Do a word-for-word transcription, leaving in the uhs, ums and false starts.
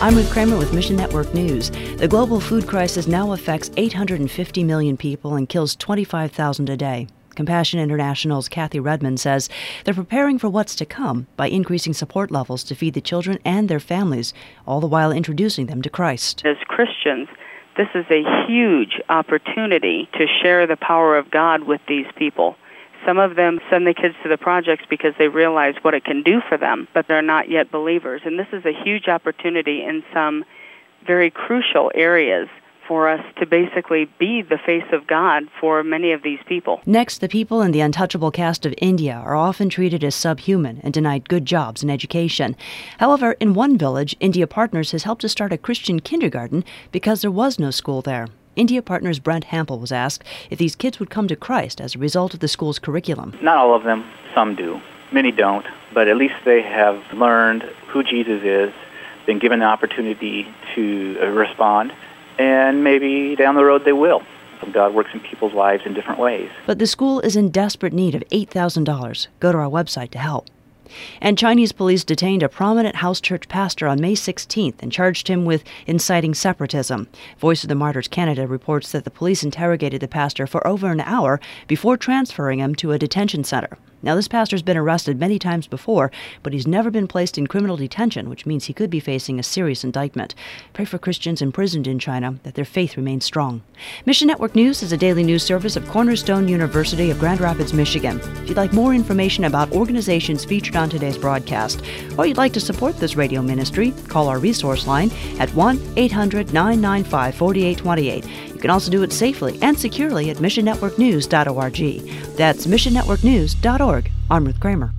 I'm Ruth Kramer with Mission Network News. The global food crisis now affects eight hundred fifty million people and kills twenty-five thousand a day. Compassion International's Kathy Redmond says they're preparing for what's to come by increasing support levels to feed the children and their families, all the while introducing them to Christ. As Christians, this is a huge opportunity to share the power of God with these people. Some of them send their kids to the projects because they realize what it can do for them, but they're not yet believers. And this is a huge opportunity in some very crucial areas for us to basically be the face of God for many of these people. Next, the people in the untouchable caste of India are often treated as subhuman and denied good jobs and education. However, in one village, India Partners has helped to start a Christian kindergarten because there was no school there. India Partners' Brent Hampel was asked if these kids would come to Christ as a result of the school's curriculum. Not all of them. Some do. Many don't. But at least they have learned who Jesus is, been given the opportunity to uh, respond, and maybe down the road they will. God works in people's lives in different ways. But the school is in desperate need of eight thousand dollars. Go to our website to help. And Chinese police detained a prominent house church pastor on May sixteenth and charged him with inciting separatism. Voice of the Martyrs Canada reports that the police interrogated the pastor for over an hour before transferring him to a detention center. Now, this pastor's been arrested many times before, but he's never been placed in criminal detention, which means he could be facing a serious indictment. Pray for Christians imprisoned in China that their faith remains strong. Mission Network News is a daily news service of Cornerstone University of Grand Rapids, Michigan. If you'd like more information about organizations featured on today's broadcast, or you'd like to support this radio ministry, call our resource line at one eight hundred nine nine five four eight two eight. You can also do it safely and securely at mission network news dot org. That's mission network news dot org. I'm Ruth Kramer.